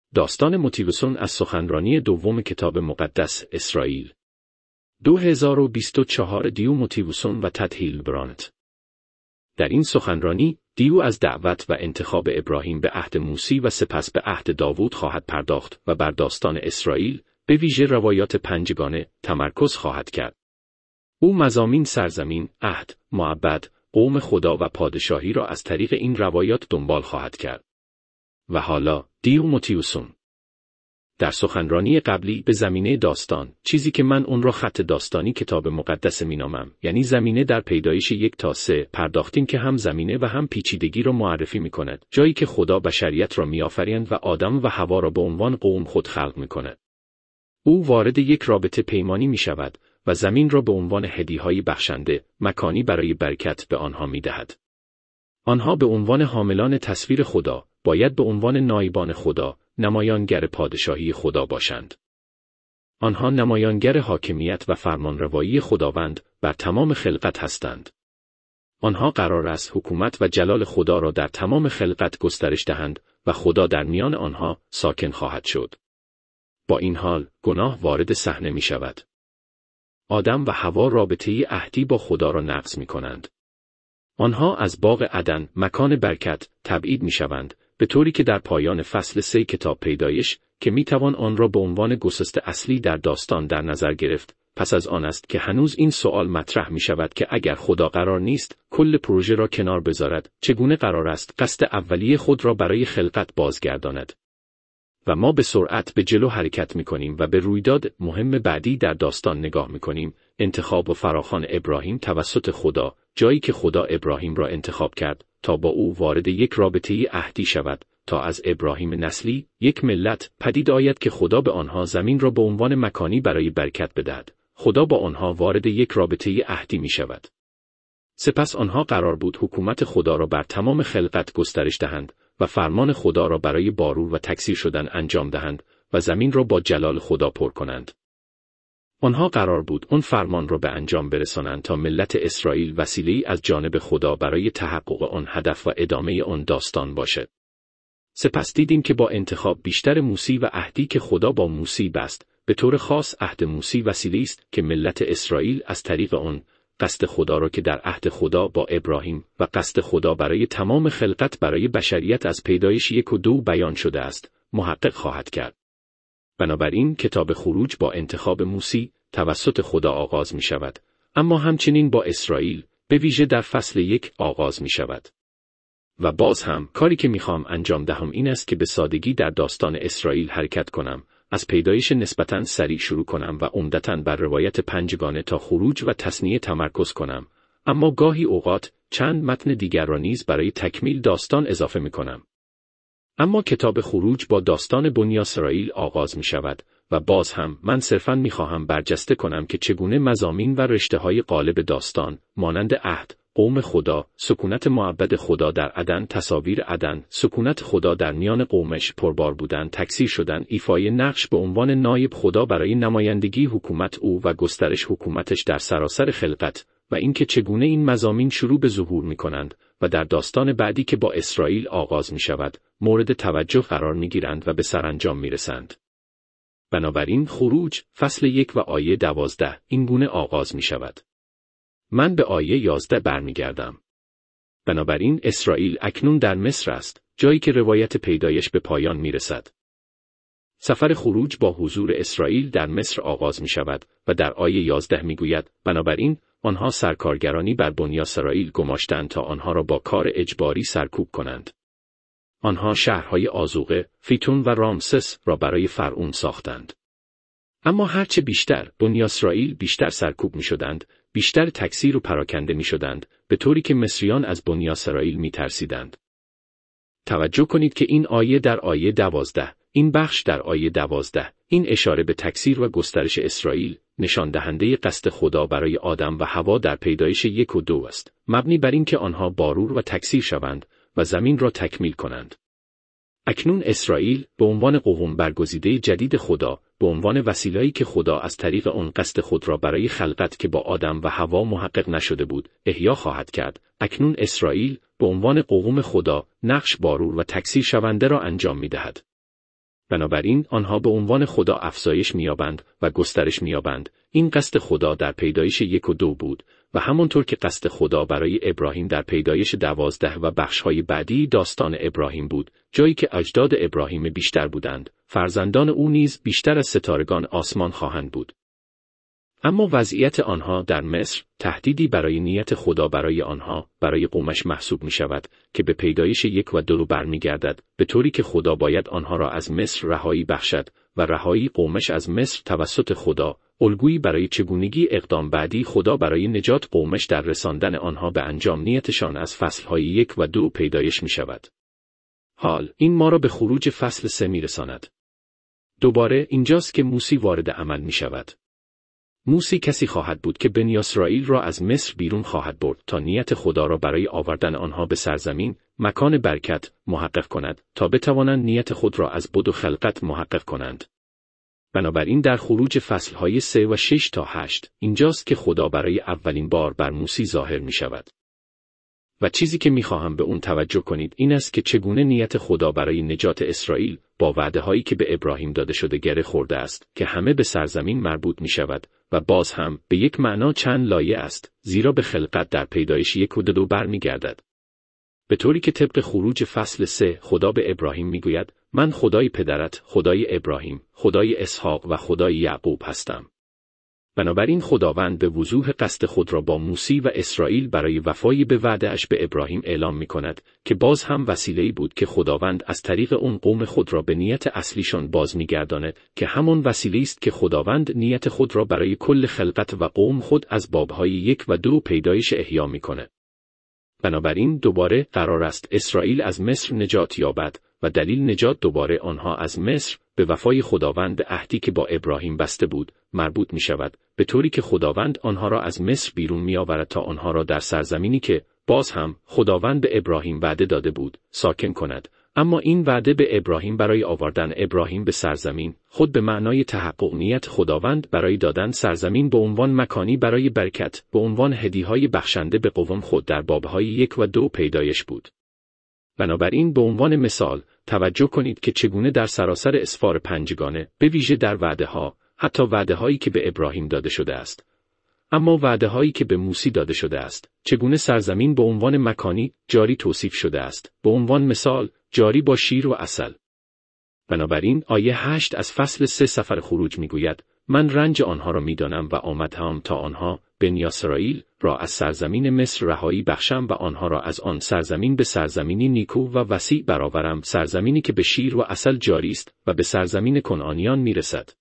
داستان موتیوسون از سخنرانی دوم کتاب مقدس اسرائیل 2024 دیو موتیوسون و تد هیلبرانت. در این سخنرانی دیو از دعوت و انتخاب ابراهیم به عهد موسی و سپس به عهد داوود خواهد پرداخت و بر داستان اسرائیل به ویژه روایات پنجگانه تمرکز خواهد کرد. او مضامین سرزمین، عهد، معبد، قوم خدا و پادشاهی را از طریق این روایات دنبال خواهد کرد. و حالا دیو موتیوسون. در سخنرانی قبلی به زمینه داستان، چیزی که من اون را خط داستانی کتاب مقدس مینامم، یعنی زمینه در پیدایش 1 تا 3 پرداختیم که هم زمینه و هم پیچیدگی را معرفی می‌کند، جایی که خدا بشریت را می‌آفریند و آدم و حوا را به عنوان قوم خود خلق می‌کند. او وارد یک رابطه پیمانی می‌شود و زمین را به عنوان هدیه‌های بخشنده، مکانی برای برکت به آنها می‌دهد. آنها به عنوان حاملان تصویر خدا، باید به عنوان نایبان خدا، نمایانگر پادشاهی خدا باشند. آنها نمایانگر حاکمیت و فرمانروایی خداوند بر تمام خلقت هستند. آنها قرار است حکومت و جلال خدا را در تمام خلقت گسترش دهند و خدا در میان آنها ساکن خواهد شد. با این حال، گناه وارد صحنه می شود. آدم و حوا رابطه عهدی با خدا را نقض می کنند. آنها از باغ عدن، مکان برکت، تبعید می شوند، به طوری که در پایان فصل 3 کتاب پیدایش، که می توان آن را به عنوان گسست اصلی در داستان در نظر گرفت، پس از آن است که هنوز این سوال مطرح می شود که اگر خدا قرار نیست کل پروژه را کنار بذارد، چگونه قرار است قصد اولیه خود را برای خلقت بازگرداند؟ و ما به سرعت به جلو حرکت می کنیم و به رویداد مهم بعدی در داستان نگاه می کنیم، انتخاب و فراخوان ابراهیم توسط خدا، جایی که خدا ابراهیم را انتخاب کرد تا با او وارد یک رابطه عهدی شود، تا از ابراهیم نسلی یک ملت پدید آید که خدا به آنها زمین را به عنوان مکانی برای برکت بدهد. خدا با آنها وارد یک رابطه عهدی می شود. سپس آنها قرار بود حکومت خدا را بر تمام خلقت گسترش دهند و فرمان خدا را برای بارور و تکثیر شدن انجام دهند و زمین را با جلال خدا پر کنند. آنها قرار بود اون فرمان را به انجام برسانند تا ملت اسرائیل وسیله‌ای از جانب خدا برای تحقق آن هدف و ادامه آن داستان باشد. سپس دیدیم که با انتخاب بیشتر موسی و عهدی که خدا با موسی بست، به طور خاص عهد موسی وسیله‌ای است که ملت اسرائیل از طریق آن قصد خدا را که در عهد خدا با ابراهیم و قصد خدا برای تمام خلقت برای بشریت از پیدایش 1 و 2 بیان شده است، محقق خواهد کرد. بنابراین کتاب خروج با انتخاب موسی توسط خدا آغاز می شود، اما همچنین با اسرائیل به ویژه در فصل 1 آغاز می شود. و باز هم کاری که میخوام انجام دهم این است که به سادگی در داستان اسرائیل حرکت کنم، از پیدایش نسبتاً سریع شروع کنم و عمدتاً بر روایت پنجگانه تا خروج و تثنیه تمرکز کنم، اما گاهی اوقات چند متن دیگر را نیز برای تکمیل داستان اضافه می کنم. اما کتاب خروج با داستان بنی اسرائیل آغاز می شود و باز هم من صرفاً می خواهم برجسته کنم که چگونه مضامین و رشته‌های غالب داستان، مانند عهد، قوم خدا، سکونت معبد خدا در عدن، تصاویر عدن، سکونت خدا در میان قومش، پربار بودن، تکثیر شدن، ایفای نقش به عنوان نایب خدا برای نمایندگی حکومت او و گسترش حکومتش در سراسر خلقت، و اینکه چگونه این مضامین شروع به ظهور می کنند و در داستان بعدی که با اسرائیل آغاز می شود، مورد توجه قرار می گیرند و به سرانجام می رسند. بنابراین خروج فصل 1 و آیه 12 این گونه آغاز می شود. من به آیه 11 برمیگردم. بنابراین اسرائیل اکنون در مصر است، جایی که روایت پیدایش به پایان می رسد. سفر خروج با حضور اسرائیل در مصر آغاز می شود و در آیه 11 می گوید بنابراین آنها سرکارگرانی بر بنی اسرائیل گماشتند تا آنها را با کار اجباری سرکوب کنند. آنها شهرهای آذوقه، فیتون و رامسس را برای فرعون ساختند. اما هرچه بیشتر بنی اسرائیل بیشتر سرکوب می شدند، بیشتر تکثیر و پراکنده می شدند، به طوری که مصریان از بنی اسرائیل می ترسیدند. توجه کنید که این آیه در آیه 12، این بخش در آیه 12، این اشاره به تکثیر و گسترش اسرائیل، نشان دهنده قصد خدا برای آدم و حوا در پیدایش 1 و 2 است، مبنی بر اینکه آنها بارور و تکثیر شوند و زمین را تکمیل کنند. اکنون اسرائیل به عنوان قوم برگزیده جدید خدا، به عنوان وسیله‌ای که خدا از طریق آن قصد خود را برای خلقت که با آدم و حوا محقق نشده بود، احیا خواهد کرد. اکنون اسرائیل به عنوان قوم خدا نقش بارور و تکثیر شونده را انجام می‌دهد. بنابراین آنها به عنوان خدا افزایش می‌یابند و گسترش می‌یابند. این قصد خدا در پیدایش 1 و 2 بود و همانطور که قصد خدا برای ابراهیم در پیدایش 12 و بخش‌های بعدی داستان ابراهیم بود، جایی که اجداد ابراهیم بیشتر بودند، فرزندان او نیز بیشتر از ستارگان آسمان خواهند بود. اما وضعیت آنها در مصر تهدیدی برای نیت خدا برای آنها، برای قومش محسوب می شود که به پیدایش 1 و 2 برمیگردد، به طوری که خدا باید آنها را از مصر رهایی بخشد و رهایی قومش از مصر توسط خدا، الگویی برای چگونگی اقدام بعدی خدا برای نجات قومش در رساندن آنها به انجام نیتشان از فصلهای 1 و 2 پیدایش می شود. حال این ما را به خروج فصل 3 می رساند. دوباره اینجاست که موسی وارد عمل می شود. موسی کسی خواهد بود که بنی اسرائیل را از مصر بیرون خواهد برد تا نیت خدا را برای آوردن آنها به سرزمین، مکان برکت، محقق کند تا بتوانند نیت خود را از بد و خلقت محقق کنند. بنابراین در خروج فصلهای 3 و 6 تا 8 اینجاست که خدا برای اولین بار بر موسی ظاهر می شود. و چیزی که می‌خواهم به اون توجه کنید این است که چگونه نیت خدا برای نجات اسرائیل با وعده‌هایی که به ابراهیم داده شده گره خورده است که همه به سرزمین مربوط می‌شود و باز هم به یک معنا چند لایه است، زیرا به خلقت در پیدایش 1 و 2 برمیگردد. به طوری که طبق خروج فصل 3 خدا به ابراهیم می‌گوید من خدای پدرت، خدای ابراهیم، خدای اسحاق و خدای یعقوب هستم. بنابراین خداوند به وضوح قصد خود را با موسی و اسرائیل برای وفای به وعده‌اش به ابراهیم اعلام می‌کند که باز هم وسیله‌ای بود که خداوند از طریق اون قوم خود را به نیت اصلیشان باز می‌گرداند که همون وسیله‌ای است که خداوند نیت خود را برای کل خلقت و قوم خود از باب‌های 1 و 2 پیدایش احیا می‌کند. بنابراین دوباره قرار است اسرائیل از مصر نجات یابد و دلیل نجات دوباره آنها از مصر به وفای خداوند به عهدی که با ابراهیم بسته بود مربوط می شود، به طوری که خداوند آنها را از مصر بیرون می آورد تا آنها را در سرزمینی که باز هم خداوند به ابراهیم وعده داده بود ساکن کند. اما این وعده به ابراهیم برای آوردن ابراهیم به سرزمین خود به معنای تحقق نیت خداوند برای دادن سرزمین به عنوان مکانی برای برکت، به عنوان هدیه‌های بخشنده به قوم خود در بابهای 1 و 2 پیدایش بود. بنابراین به عنوان مثال توجه کنید که چگونه در سراسر اسفار پنجگانه، به ویژه در وعده‌ها، حتی وعده‌هایی که به ابراهیم داده شده است، اما وعده‌هایی که به موسی داده شده است، چگونه سرزمین به عنوان مکانی جاری توصیف شده است، به عنوان مثال جاری با شیر و عسل. بنابراین آیه 8 از فصل 3 سفر خروج میگوید من رنج آنها را میدانم و آمدم تا آنها بنی اسرائیل را از سرزمین مصر رهایی بخشم و آنها را از آن سرزمین به سرزمینی نیکو و وسیع برآورم، سرزمینی که به شیر و عسل جاری است و به سرزمین کنعانیان میرسد.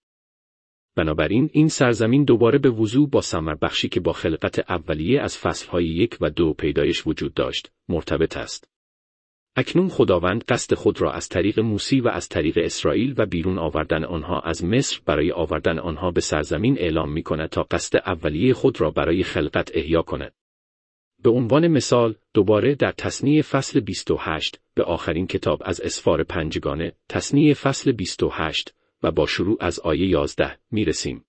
بنابراین این سرزمین دوباره به وضوح با ثمر بخشی که با خلقت اولیه از فصلهای 1 و 2 پیدایش وجود داشت مرتبط است. اکنون خداوند قصد خود را از طریق موسی و از طریق اسرائیل و بیرون آوردن آنها از مصر برای آوردن آنها به سرزمین اعلام می کند تا قصد اولیه خود را برای خلقت احیا کند. به عنوان مثال دوباره در تثنیه فصل 28 به آخرین کتاب از اسفار پنجگانه، تثنیه فصل 28 و با شروع از آیه 11 می رسیم.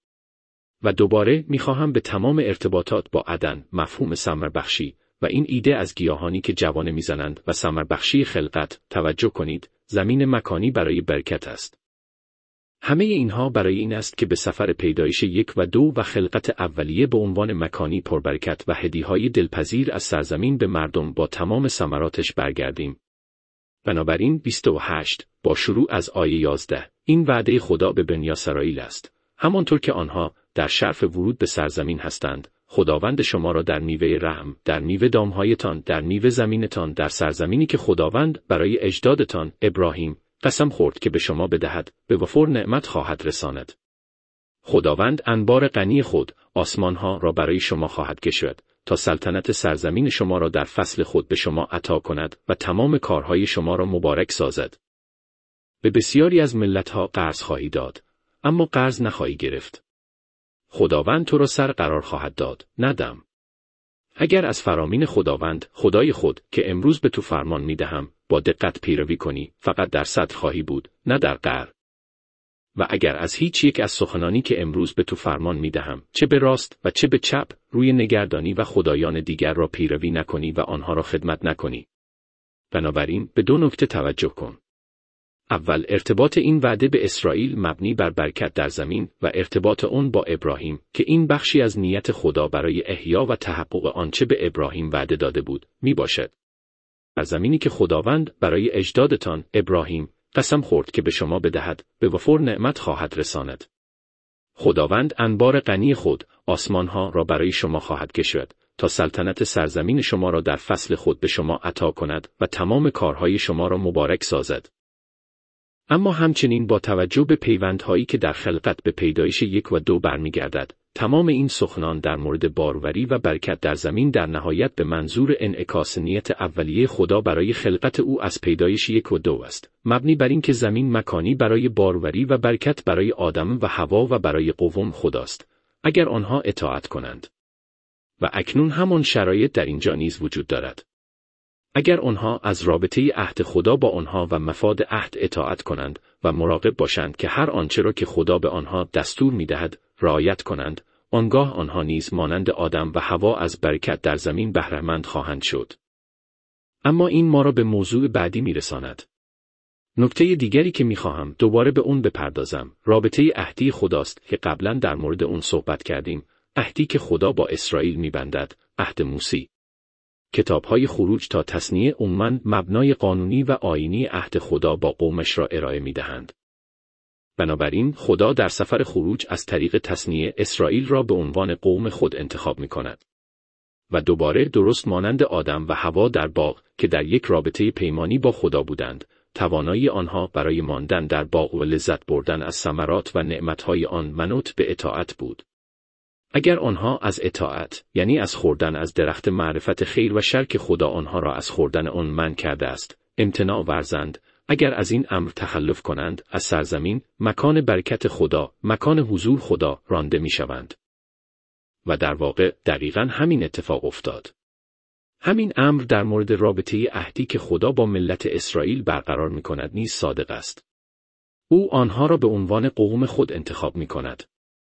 و دوباره می خواهم به تمام ارتباطات با عدن، مفهوم ثمر بخشی و این ایده از گیاهانی که جوانه میزنند و ثمر بخشی خلقت توجه کنید، زمین مکانی برای برکت است. همه اینها برای این است که به سفر پیدایش 1 و 2 و خلقت اولیه به عنوان مکانی پربرکت و هدیه‌های دلپذیر از سرزمین به مردم با تمام ثمراتش برگردیم. بنابراین 28 با شروع از آیه 11 این وعده خدا به بنی اسرائیل است. همانطور که آنها در شرف ورود به سرزمین هستند، خداوند شما را در میوه رحم، در میوه دامهایتان، در میوه زمینتان، در سرزمینی که خداوند برای اجدادتان ابراهیم قسم خورد که به شما بدهد، به وفور نعمت خواهد رساند. خداوند انبار غنی خود، آسمانها را برای شما خواهد گشود، تا سلطنت سرزمین شما را در فصل خود به شما عطا کند و تمام کارهای شما را مبارک سازد. به بسیاری از ملتها قرض خواهی داد، اما قرض نخواهی گرفت. خداوند تو را سر قرار خواهد داد، نه دم. اگر از فرامین خداوند، خدای خود، که امروز به تو فرمان میدهم، با دقت پیروی کنی، فقط در صدر خواهی بود، نه در قعر. و اگر از هیچ یک از سخنانی که امروز به تو فرمان میدهم، چه به راست و چه به چپ، روی نگردانی و خدایان دیگر را پیروی نکنی و آنها را خدمت نکنی. بنابراین به 2 نکته توجه کن. اول، ارتباط این وعده به اسرائیل مبنی بر برکت در زمین و ارتباط اون با ابراهیم که این بخشی از نیت خدا برای احیا و تحقق آنچه به ابراهیم وعده داده بود می باشد. در زمینی که خداوند برای اجدادتان ابراهیم قسم خورد که به شما بدهد، به وفور نعمت خواهد رساند. خداوند انبار غنی خود، آسمانها را برای شما خواهد گشود تا سلطنت سرزمین شما را در فصل خود به شما عطا کند و تمام کارهای شما را مبارک سازد. اما همچنین با توجه به پیوندهایی که در خلقت به پیدایش 1 و 2 برمیگردد، تمام این سخنان در مورد باروری و برکت در زمین در نهایت به منظور انعکاس نیت اولیه خدا برای خلقت او از پیدایش 1 و 2 است، مبنی بر این که زمین مکانی برای باروری و برکت برای آدم و حوا و برای قوم خداست، اگر آنها اطاعت کنند. و اکنون همان شرایط در اینجا نیز وجود دارد. اگر آنها از رابطه عهد خدا با آنها و مفاد عهد اطاعت کنند و مراقب باشند که هر آنچه را که خدا به آنها دستور می‌دهد رعایت کنند، آنگاه آنها نیز مانند آدم و حوا از برکت در زمین بهره‌مند خواهند شد. اما این ما را به موضوع بعدی می‌رساند. نکته دیگری که می‌خواهم دوباره به اون بپردازم، رابطه عهدی خداست که قبلا در مورد اون صحبت کردیم، عهدی که خدا با اسرائیل می‌بندد، عهد موسی. کتاب‌های خروج تا تثنیه عموماً مبنای قانونی و آیینی عهد خدا با قومش را ارائه می‌دهند. بنابراین خدا در سفر خروج از طریق تثنیه اسرائیل را به عنوان قوم خود انتخاب می‌کند. و دوباره درست مانند آدم و حوا در باغ که در یک رابطه پیمانی با خدا بودند، توانایی آنها برای ماندن در باغ و لذت بردن از ثمرات و نعمت‌های آن منوط به اطاعت بود. اگر آنها از اطاعت، یعنی از خوردن از درخت معرفت خیر و شر که خدا آنها را از خوردن آن منع کرده است، امتناع ورزند، اگر از این امر تخلف کنند، از سرزمین، مکان برکت خدا، مکان حضور خدا رانده می‌شوند. و در واقع دقیقاً همین اتفاق افتاد. همین امر در مورد رابطه عهدی که خدا با ملت اسرائیل برقرار می‌کند نیز صادق است. او آنها را به عنوان قوم خود انتخاب می‌کند.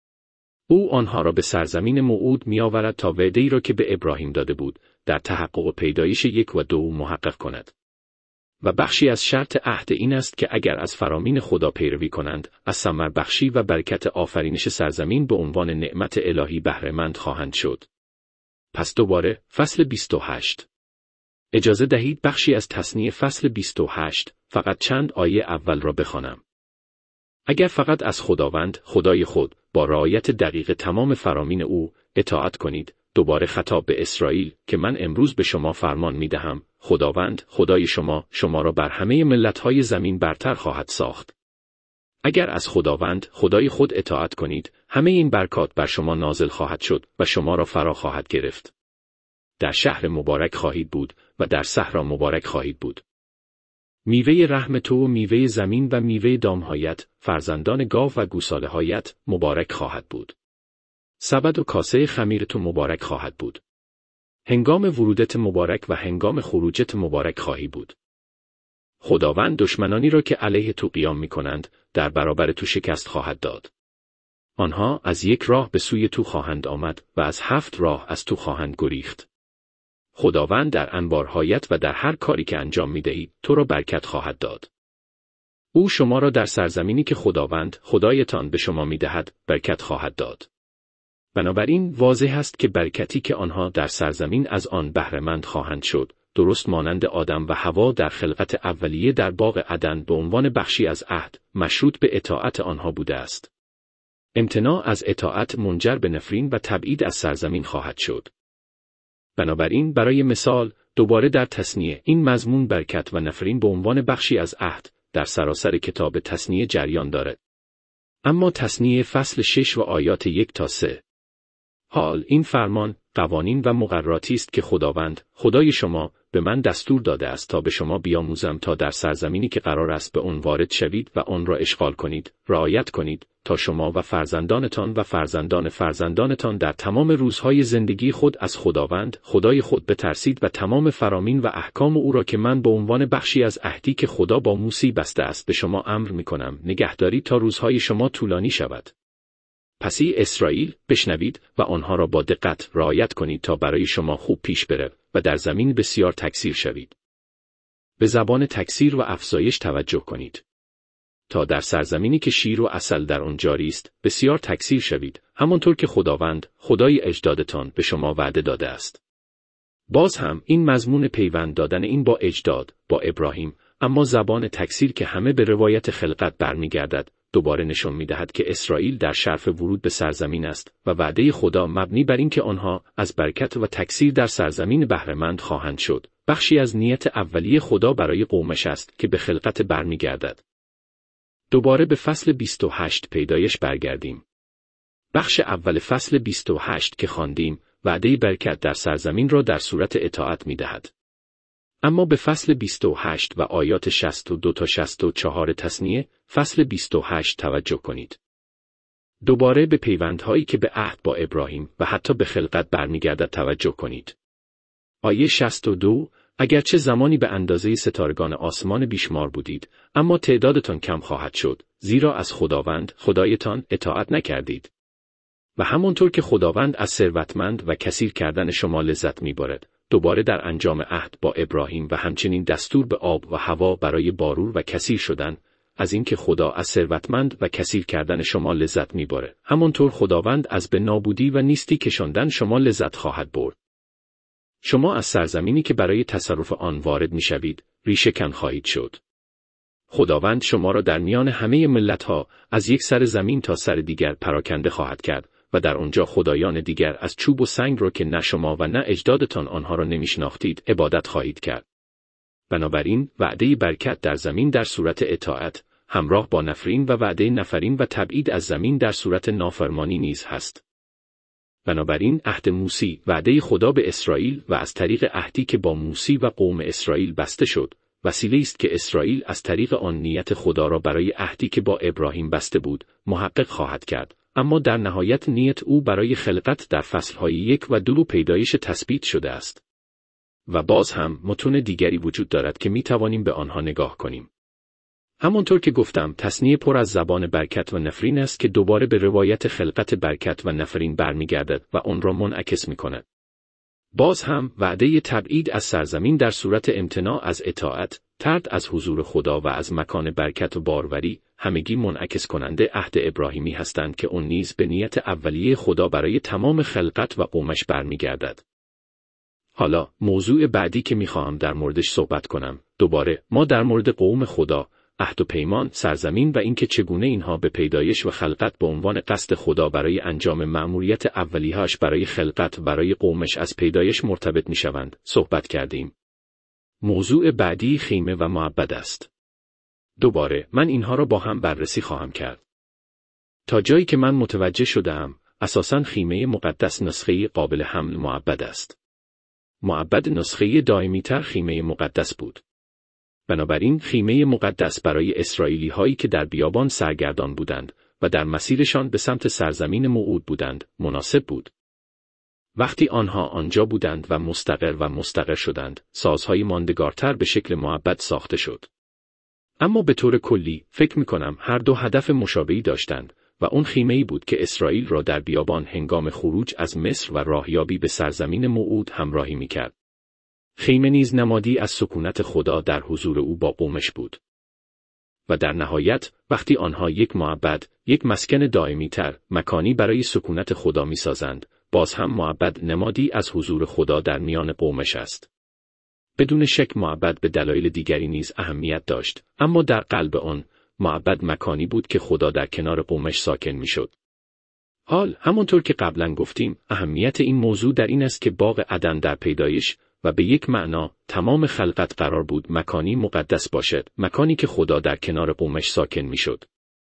او آنها را به سرزمین موعود می‌آورد تا وعده‌ای را که به ابراهیم داده بود، در تحقق پیدایش 1 و 2 محقق کند. و بخشی از شرط عهد این است که اگر از فرامین خدا پیروی کنند، از ثمر بخشی و برکت آفرینش سرزمین به عنوان نعمت الهی بهره‌مند خواهند شد. پس دوباره فصل 28. اجازه دهید بخشی از تثنیه فصل 28 فقط چند آیه اول را بخوانم. اگر فقط از خداوند خدای خود با رعایت دقیق تمام فرامین او اطاعت کنید، دوباره خطاب به اسرائیل که من امروز به شما فرمان می‌دهم، خداوند خدای شما را بر همه ملت‌های زمین برتر خواهد ساخت. اگر از خداوند خدای خود اطاعت کنید، همه این برکات بر شما نازل خواهد شد و شما را فرا خواهد گرفت. در شهر مبارک خواهید بود و در صحرا مبارک خواهید بود. میوه رحم تو و میوه زمین و میوه دامهایت، فرزندان گاو و گوساله‌هایت مبارک خواهد بود. سبد و کاسه خمیر تو مبارک خواهد بود. هنگام ورودت مبارک و هنگام خروجت مبارک خواهی بود. خداوند دشمنانی را که علیه تو قیام می‌کنند، در برابر تو شکست خواهد داد. آنها از یک راه به سوی تو خواهند آمد و از 7 راه از تو خواهند گریخت. خداوند در انبارهایت و در هر کاری که انجام می‌دهید، تو را برکت خواهد داد. او شما را در سرزمینی که خداوند خدایتان به شما می‌دهد، برکت خواهد داد. بنابراین واضح است که برکتی که آنها در سرزمین از آن بهره‌مند خواهند شد، درست مانند آدم و حوا در خلقت اولیه در باغ عدن به عنوان بخشی از عهد، مشروط به اطاعت آنها بوده است. امتناع از اطاعت منجر به نفرین و تبعید از سرزمین خواهد شد. بنابراین برای مثال، دوباره در تثنیه این مضمون برکت و نفرین به عنوان بخشی از عهد در سراسر کتاب تثنیه جریان دارد. اما تثنیه فصل 6 و آیات 1 تا 3. حال این فرمان، قوانین و مقرراتی است که خداوند خدای شما به من دستور داده است تا به شما بیاموزم تا در سرزمینی که قرار است به آن وارد شوید و آن را اشغال کنید، رعایت کنید تا شما و فرزندانتان و فرزندان فرزندانتان در تمام روزهای زندگی خود از خداوند خدای خود بترسید و تمام فرامین و احکام او را که من به عنوان بخشی از عهدی که خدا با موسی بسته است به شما امر می‌کنم نگهداری تا روزهای شما طولانی شود. پسی اسرائیل بشنوید و آنها را با دقت رعایت کنید تا برای شما خوب پیش بره و در زمین بسیار تکثیر شوید. به زبان تکثیر و افزایش توجه کنید. تا در سرزمینی که شیر و عسل در آن جاری است بسیار تکثیر شوید، همانطور که خداوند خدای اجدادتان به شما وعده داده است. باز هم این مضمون پیوند دادن این با اجداد، با ابراهیم، اما زبان تکثیر که همه به روایت خلقت برمیگردد، دوباره نشان می‌دهد که اسرائیل در شرف ورود به سرزمین است و وعده خدا مبنی بر اینکه آنها از برکت و تکثیر در سرزمین بهره‌مند خواهند شد، بخشی از نیت اولیه خدا برای قومش است که به خلقت برمیگردد. دوباره به فصل 28 پیدایش برگردیم. بخش اول فصل 28 که خواندیم، وعده برکت در سرزمین را در صورت اطاعت می‌دهد. اما به فصل 28 و آیات 62 تا 64 تثنیه، فصل 28 توجه کنید. دوباره به پیوندهایی که به عهد با ابراهیم و حتی به خلقت برمیگردد توجه کنید. آیه 62: اگرچه زمانی به اندازه ستارگان آسمان بیشمار بودید، اما تعدادتان کم خواهد شد، زیرا از خداوند خدایتان اطاعت نکردید. و همانطور که خداوند از ثروتمند و کثیر کردن شما لذت می‌برد، دوباره در انجام عهد با ابراهیم و همچنین دستور به آب و هوا برای بارور و کثیر شدن، از اینکه خدا از ثروتمند و کثیر کردن شما لذت می‌برد، همانطور خداوند از به نابودی و نیستی کشاندن شما لذت خواهد برد. شما از سرزمینی که برای تصرف آن وارد می‌شوید، ریشه‌کن خواهید شد. خداوند شما را در میان همه ملت‌ها از یک سر زمین تا سر دیگر پراکنده خواهد کرد و در آنجا خدایان دیگر از چوب و سنگ را که نه شما و نه اجدادتان آنها را نمی‌شناختید عبادت خواهید کرد. بنابراین وعده برکت در زمین در صورت اطاعت، همراه با نفرین و وعده نفرین و تبعید از زمین در صورت نافرمانی نیز هست. بنابراین عهد موسی، وعده خدا به اسرائیل و از طریق عهدی که با موسی و قوم اسرائیل بسته شد، وسیله است که اسرائیل از طریق آن نیت خدا را برای عهدی که با ابراهیم بسته بود، محقق خواهد کرد. اما در نهایت نیت او برای خلقت در فصلهای 1 و 2 پیدایش تثبیت شده است. و باز هم متون دیگری وجود دارد که می توانیم به آنها نگاه کنیم. همانطور که گفتم، تثنیه پر از زبان برکت و نفرین است که دوباره به روایت خلقت برکت و نفرین برمیگردد و آن را منعکس می کند. باز هم وعده تبعید از سرزمین در صورت امتناع از اطاعت، طرد از حضور خدا و از مکان برکت و باروری، همگی منعکس کننده عهد ابراهیمی هستند که اون نیز به نیت اولیه خدا برای تمام خلقت و قومش برمیگردد. حالا موضوع بعدی که میخواهم در موردش صحبت کنم، دوباره ما در مورد قوم خدا، عهد و پیمان، سرزمین و اینکه چگونه اینها به پیدایش و خلقت به عنوان قصد خدا برای انجام مأموریت اولیه‌اش برای خلقت و برای قومش از پیدایش مرتبط میشوند، صحبت کردیم. موضوع بعدی خیمه و معبد است. دوباره من اینها را با هم بررسی خواهم کرد. تا جایی که من متوجه شدم، اساساً خیمه مقدس نسخه قابل حمل معبد است. معبد نسخه دائمی‌تر خیمه مقدس بود. بنابراین خیمه مقدس برای اسرائیلی هایی که در بیابان سرگردان بودند و در مسیرشان به سمت سرزمین موعود بودند، مناسب بود. وقتی آنها آنجا بودند و مستقر شدند، سازهای ماندگارتر به شکل معبد ساخته شد. اما به طور کلی، فکر می‌کنم هر دو هدف مشابهی داشتند و اون خیمه‌ای بود که اسرائیل را در بیابان هنگام خروج از مصر و راهیابی به سرزمین موعود همراهی می‌کرد. خیمه نیز نمادی از سکونت خدا در حضور او با قومش بود. و در نهایت، وقتی آنها یک معبد، یک مسکن دائمی‌تر، مکانی برای سکونت خدا می‌سازند، باز هم معبد نمادی از حضور خدا در میان قومش است. بدون شک معبد به دلایل دیگری نیز اهمیت داشت، اما در قلب آن، معبد مکانی بود که خدا در کنار قومش ساکن می‌شد. حال، همانطور که قبلا گفتیم، اهمیت این موضوع در این است که باغ عدن در پیدایش و به یک معنا تمام خلقت قرار بود مکانی مقدس باشد، مکانی که خدا در کنار قومش ساکن می‌شد.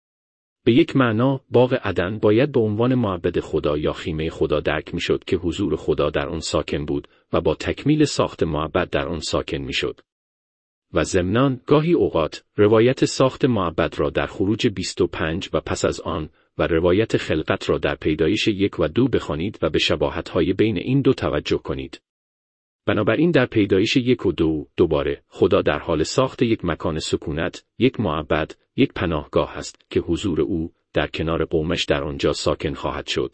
به یک معنا باغ عدن باید به عنوان معبد خدا یا خیمه خدا درک می‌شد که حضور خدا در آن ساکن بود و با تکمیل ساخت معبد در آن ساکن می‌شد. و ضمناً گاهی اوقات روایت ساخت معبد را در خروج 25 و پس از آن و روایت خلقت را در پیدایش 1 و 2 بخوانید و به شباهت‌های بین این دو توجه کنید. بنابراین در پیدایش 1 و 2 دوباره خدا در حال ساخت یک مکان سکونت، یک معبد، یک پناهگاه است که حضور او در کنار قومش در آنجا ساکن خواهد شد.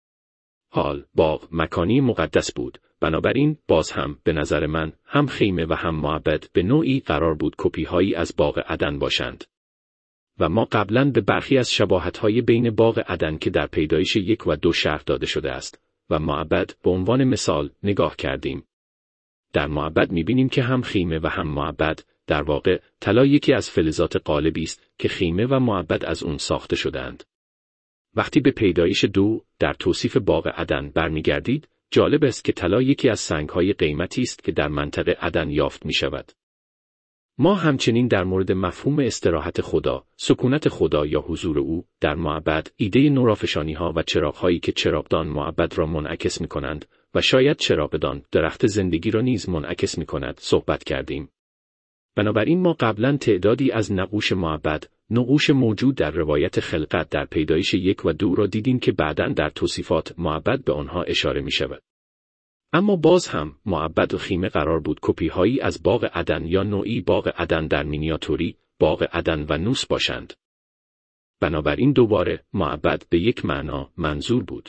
حال باغ مکانی مقدس بود، بنابراین باز هم به نظر من هم خیمه و هم معبد به نوعی قرار بود کپی‌هایی از باغ عدن باشند. و ما قبلاً به برخی از شباهت‌های بین باغ عدن که در پیدایش 1 و 2 شرح داده شده است و معبد به عنوان مثال نگاه کردیم. در معبد می‌بینیم که هم خیمه و هم معبد، در واقع طلا یکی از فلزات غالبی است که خیمه و معبد از اون ساخته شده‌اند. وقتی به پیدایش 2 در توصیف باغ عدن برمیگردید، جالب است که طلا یکی از سنگ‌های قیمتی است که در منطقه عدن یافت می‌شود. ما همچنین در مورد مفهوم استراحت خدا، سکونت خدا یا حضور او در معبد، ایده نورافشانی‌ها و چراغ‌هایی که چراغدان معبد را منعکس می‌کنند و شاید چراغدان درخت زندگی را نیز منعکس می‌کند صحبت کردیم. بنابراین ما قبلاً تعدادی از نقوش معبد، نقوش موجود در روایت خلقت در پیدایش 1 و 2 را دیدیم که بعداً در توصیفات معبد به آنها اشاره می‌شود. اما باز هم معبد و خیمه قرار بود کپی‌هایی از باغ عدن یا نوعی باغ عدن در مینیاتوری، باغ عدن و نوس باشند. بنابراین دوباره معبد به یک معنا منظور بود.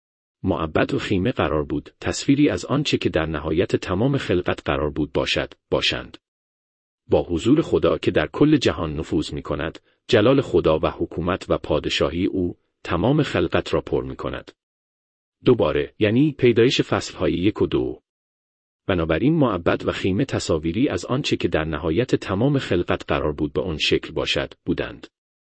معبد و خیمه قرار بود تصویری از آنچه که در نهایت تمام خلقت قرار بود باشند. با حضور خدا که در کل جهان نفوذ می‌کند، جلال خدا و حکومت و پادشاهی او تمام خلقت را پر می‌کند. دوباره، یعنی پیدایش فصل‌های 1 و 2. بنابراین معبد و خیمه تصاویری از آنچه که در نهایت تمام خلقت قرار بود به آن شکل بودند.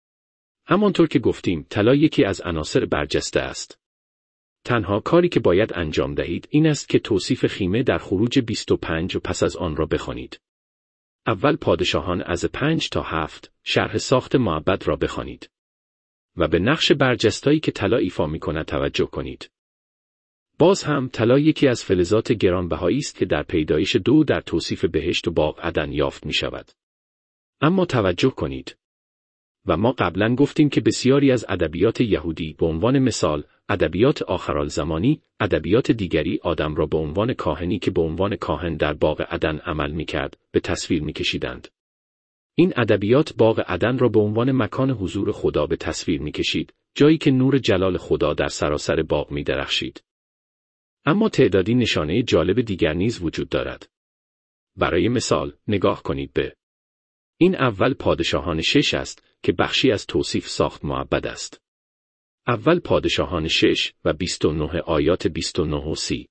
همانطور که گفتیم، طلا یکی از عناصر برجسته است. تنها کاری که باید انجام دهید این است که توصیف خیمه در خروج 25 و پس از آن را بخوانید. اول پادشاهان از 5 تا 7 شرح ساخت معبد را بخوانید و به نقش برجسته‌ای که طلا ایفا می‌کند توجه کنید. باز هم طلا یکی از فلزات گرانبهایی است که در پیدایش 2 در توصیف بهشت و باغ عدن یافت می‌شود. اما توجه کنید. و ما قبلا گفتیم که بسیاری از ادبیات یهودی به عنوان مثال ادبیات آخرالزمانی، ادبیات دیگری آدم را به عنوان کاهنی که به عنوان کاهن در باغ عدن عمل می‌کرد به تصویر می‌کشیدند. این ادبیات باغ عدن را به عنوان مکان حضور خدا به تصویر می‌کشید، جایی که نور جلال خدا در سراسر باغ می‌درخشید. اما تعدادی نشانه جالب دیگر نیز وجود دارد. برای مثال نگاه کنید به این اول پادشاهان 6 است که بخشی از توصیف ساخت معبد است. اول پادشاهان 6 و 29 آیات 29 و 30.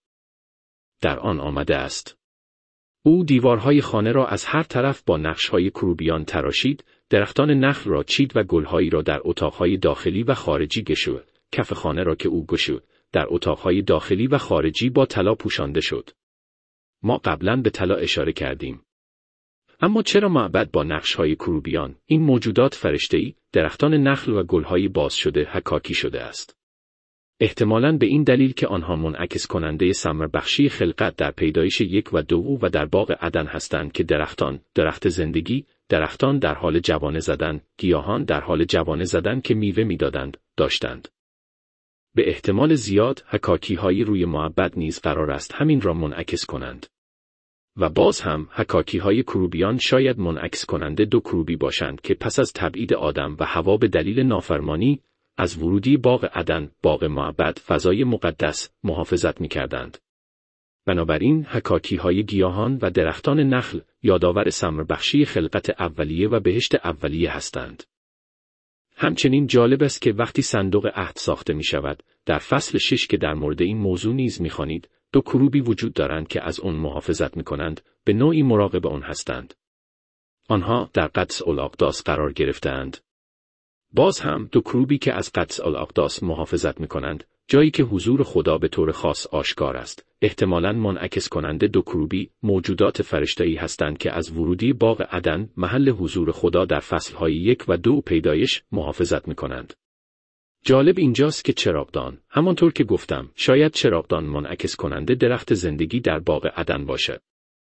در آن آمده است: او دیوارهای خانه را از هر طرف با نقش‌های کروبیان تراشید، درختان نخل را چید و گلهایی را در اتاقهای داخلی و خارجی گشود. کف خانه را که او گشود، در اتاقهای داخلی و خارجی با طلا پوشانده شد. ما قبلاً به طلا اشاره کردیم. اما چرا معبد با نقش‌های کروبیان، این موجودات فرشته‌ای، درختان نخل و گل‌های باز شده حکاکی شده است؟ احتمالاً به این دلیل که آنها منعکس کننده ثمربخشی خلقت در پیدایش 1 و 2 و در باغ عدن هستند که درخت زندگی، درختان در حال جوانه زدن، گیاهان در حال جوانه زدن که میوه می‌دادند، داشتند. به احتمال زیاد حکاکی‌های روی معبد نیز قرار است همین را منعکس کنند. و باز هم حکاکی‌های کروبیان شاید منعکس کننده 2 کروبی باشند که پس از تبعید آدم و حوا به دلیل نافرمانی از ورودی باغ عدن، باغ معبد، فضای مقدس محافظت می‌کردند. بنابراین حکاکی‌های گیاهان و درختان نخل یادآور ثمربخشی خلقت اولیه و بهشت اولیه هستند. همچنین جالب است که وقتی صندوق عهد ساخته می‌شود، در فصل 6 که در مورد این موضوع نیز می‌خوانید، 2 کروبی وجود دارند که از آن محافظت می‌کنند، به نوعی مراقب آن هستند. آنها در قدس الاقداس قرار گرفته‌اند. باز هم 2 کروبی که از قدس الاقداس محافظت می‌کنند، جایی که حضور خدا به طور خاص آشکار است، احتمالاً منعکس کننده 2 کروبی موجودات فرشته‌ای هستند که از ورودی باغ عدن، محل حضور خدا در فصل‌های 1 و 2 پیدایش محافظت می‌کنند. جالب اینجاست که چراغدان، همانطور که گفتم، شاید چراغدان منعکس کننده درخت زندگی در باغ عدن باشد.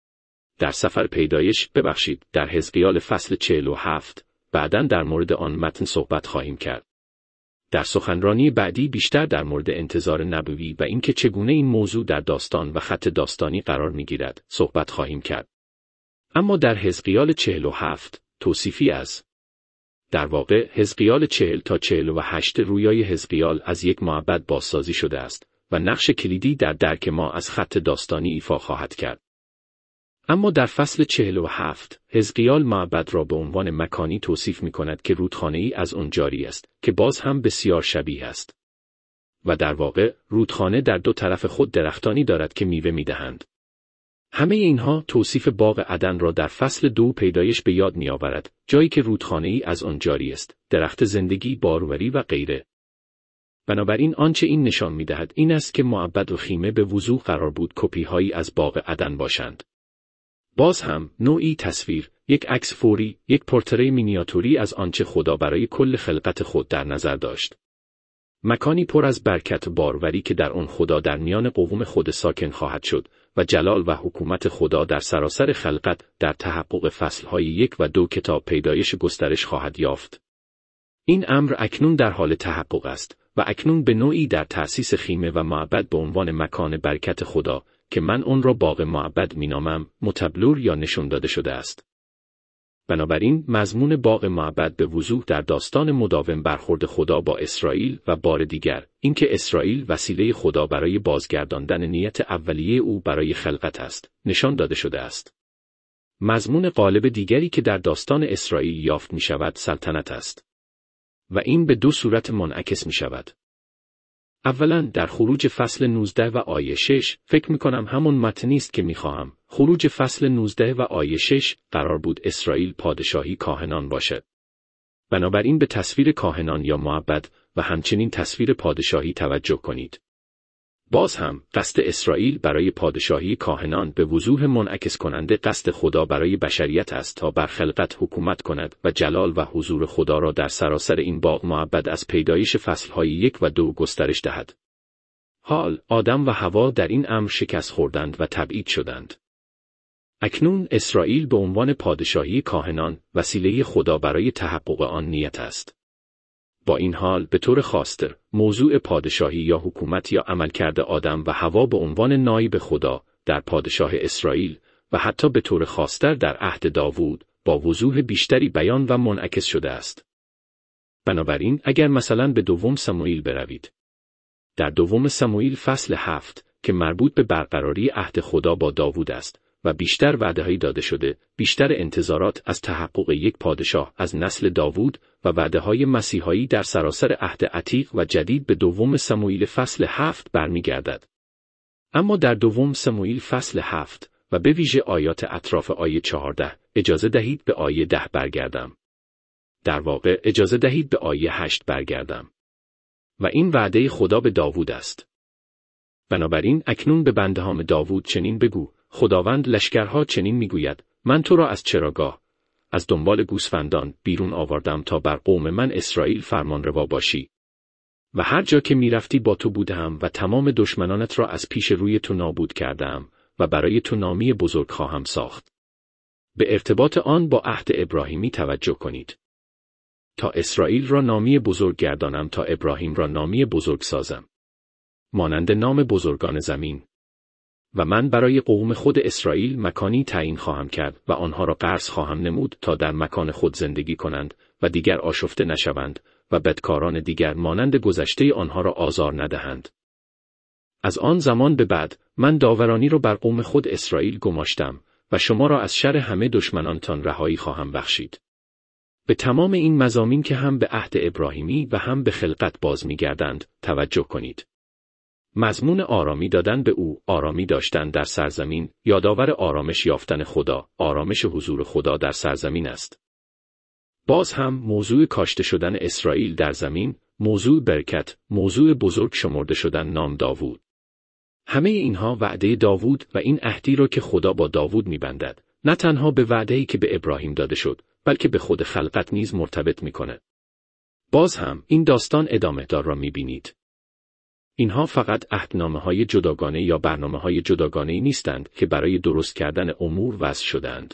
در سفر پیدایش، در حزقیال فصل 47، بعداً در مورد آن متن صحبت خواهیم کرد. در سخنرانی بعدی بیشتر در مورد انتظار نبوی و اینکه چگونه این موضوع در داستان و خط داستانی قرار می‌گیرد صحبت خواهیم کرد. اما در حزقیال 47 توصیفی از در واقع حزقیال 40 تا 48 رویای حزقیال از یک معبد بازسازی شده است و نقش کلیدی در درک ما از خط داستانی ایفا خواهد کرد. اما در فصل 47 حزقیال معبد را به عنوان مکانی توصیف می‌کند که رودخانه‌ای از آن جاری است که باز هم بسیار شبیه است. و در واقع رودخانه در دو طرف خود درختانی دارد که میوه می‌دهند. همه اینها توصیف باغ عدن را در فصل 2 پیدایش به یاد می‌آورد، جایی که رودخانه‌ای از آن جاری است، درخت زندگی، باروری و غیره. بنابراین آنچه این نشان می‌دهد این است که معبد و خیمه به وضوح قرار بود کپی‌هایی از باغ عدن باشند. باز هم نوعی تصویر، یک عکس فوری، یک پورتری مینیاتوری از آنچه خدا برای کل خلقت خود در نظر داشت. مکانی پر از برکت و باروری که در آن خدا در میان قوم خود ساکن خواهد شد و جلال و حکومت خدا در سراسر خلقت در تحقق فصل‌های 1 و 2 کتاب پیدایش گسترش خواهد یافت. این امر اکنون در حال تحقق است و اکنون به نوعی در تأسیس خیمه و معبد به عنوان مکان برکت خدا که من آن را باغ معبد مینامم، متبلور یا نشان داده شده است. بنابراین مضمون باغ معبد به وضوح در داستان مداوم برخورد خدا با اسرائیل و بار دیگر اینکه اسرائیل وسیله خدا برای بازگرداندن نیت اولیه او برای خلقت است، نشان داده شده است. مضمون غالب دیگری که در داستان اسرائیل یافت می شود سلطنت است. و این به دو صورت منعکس می شود. اولا در خروج فصل 19 و آیه 6 فکر می کنم همون متنی است که می خواهم. خروج فصل 19 و آیه 6 قرار بود اسرائیل پادشاهی کاهنان باشد. بنابراین به تصویر کاهنان یا معبد و همچنین تصویر پادشاهی توجه کنید. باز هم قصد اسرائیل برای پادشاهی کاهنان به وضوح منعکس کننده قصد خدا برای بشریت است تا بر خلقت حکومت کند و جلال و حضور خدا را در سراسر این باغ معبد از پیدایش فصلهای 1 و 2 گسترش دهد. حال آدم و حوا در این امر شکست خوردند و تبعید شدند. اکنون اسرائیل به عنوان پادشاهی کاهنان وسیله خدا برای تحقق آن نیت است. با این حال به طور خاص‌تر موضوع پادشاهی یا حکومت یا عملکرد آدم و حوا به عنوان نایب خدا در پادشاه اسرائیل و حتی به طور خاص‌تر در عهد داوود با وضوح بیشتری بیان و منعکس شده است. بنابراین اگر مثلا به دوم سموئیل بروید، در دوم سموئیل فصل 7 که مربوط به برقراری عهد خدا با داوود است و بیشتر وعده‌هایی داده شده، بیشتر انتظارات از تحقق یک پادشاه از نسل داوود و وعده‌های مسیحایی در سراسر عهد عتیق و جدید به دوم سموئیل فصل 7 برمیگردد. اما در دوم سموئیل فصل 7 و به ویژه آیات اطراف آیه 14 اجازه دهید به آیه 10 برگردم. در واقع اجازه دهید به آیه 8 برگردم. و این وعده خدا به داوود است. بنابراین اکنون به بندهام داوود چنین بگو، خداوند لشکرها چنین میگوید، من تو را از چراگاه، از دنبال گوسفندان بیرون آوردم تا بر قوم من اسرائیل فرمانروا باشی. و هر جا که میرفتی با تو بودم و تمام دشمنانت را از پیش روی تو نابود کردم و برای تو نامی بزرگ خواهم ساخت. به ارتباط آن با عهد ابراهیمی توجه کنید. تا اسرائیل را نامی بزرگ گردانم تا ابراهیم را نامی بزرگ سازم. مانند نام بزرگان زمین. و من برای قوم خود اسرائیل مکانی تعیین خواهم کرد و آنها را قرض خواهم نمود تا در مکان خود زندگی کنند و دیگر آشفته نشوند و بدکاران دیگر مانند گذشته آنها را آزار ندهند. از آن زمان به بعد من داورانی را بر قوم خود اسرائیل گماشتم و شما را از شر همه دشمنانتان رهایی خواهم بخشید. به تمام این مضامین که هم به عهد ابراهیمی و هم به خلقت باز می‌گردند توجه کنید. مضمون آرامی دادن به او، آرامی داشتن در سرزمین، یادآور آرامش یافتن خدا، آرامش حضور خدا در سرزمین است. باز هم موضوع کاشته شدن اسرائیل در زمین، موضوع برکت، موضوع بزرگ شمرده شدن نام داوود. همه اینها وعده داوود و این عهدی را که خدا با داوود می‌بندد، نه تنها به وعده‌ای که به ابراهیم داده شد، بلکه به خود خلقت نیز مرتبط می‌کند. باز هم این داستان ادامه دار را می‌بینید. اینها فقط عهدنامه‌های جداگانه یا برنامه‌های جداگانه‌ای نیستند که برای درست کردن امور وضع شده‌اند.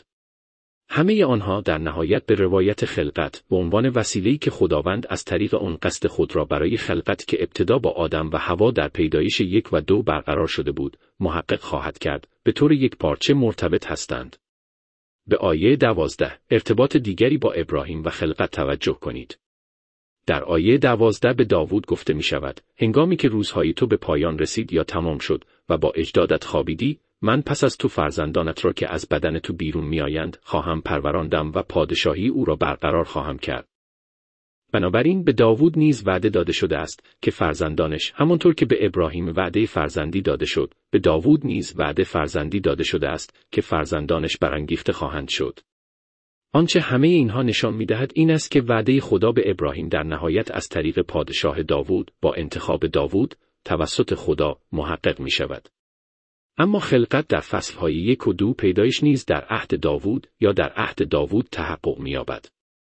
همه آنها در نهایت به روایت خلقت به عنوان وسیله‌ای که خداوند از طریق آن قصد خود را برای خلقت که ابتدا با آدم و حوا در پیدایش 1 و 2 برقرار شده بود، محقق خواهد کرد، به طور یک پارچه مرتبط هستند. به آیه 12 ارتباط دیگری با ابراهیم و خلقت توجه کنید. در آیه 12 به داوود گفته می شود، هنگامی که روزهای تو به پایان رسید یا تمام شد و با اجدادت خوابیدی، من پس از تو فرزندانت را که از بدن تو بیرون میآیند خواهم پروراندم و پادشاهی او را برقرار خواهم کرد. بنابراین به داوود نیز وعده داده شده است که فرزندانش همانطور که به ابراهیم وعده فرزندی داده شد، به داوود نیز وعده فرزندی داده شده است که فرزندانش برانگیخته خواهند شد. آنچه همه اینها نشان می‌دهد این است که وعده خدا به ابراهیم در نهایت از طریق پادشاه داوود با انتخاب داوود توسط خدا محقق می‌شود. اما خلقت در فصل‌های 1 و 2 پیدایش نیز در عهد داوود یا در عهد داوود تحقق می‌یابد.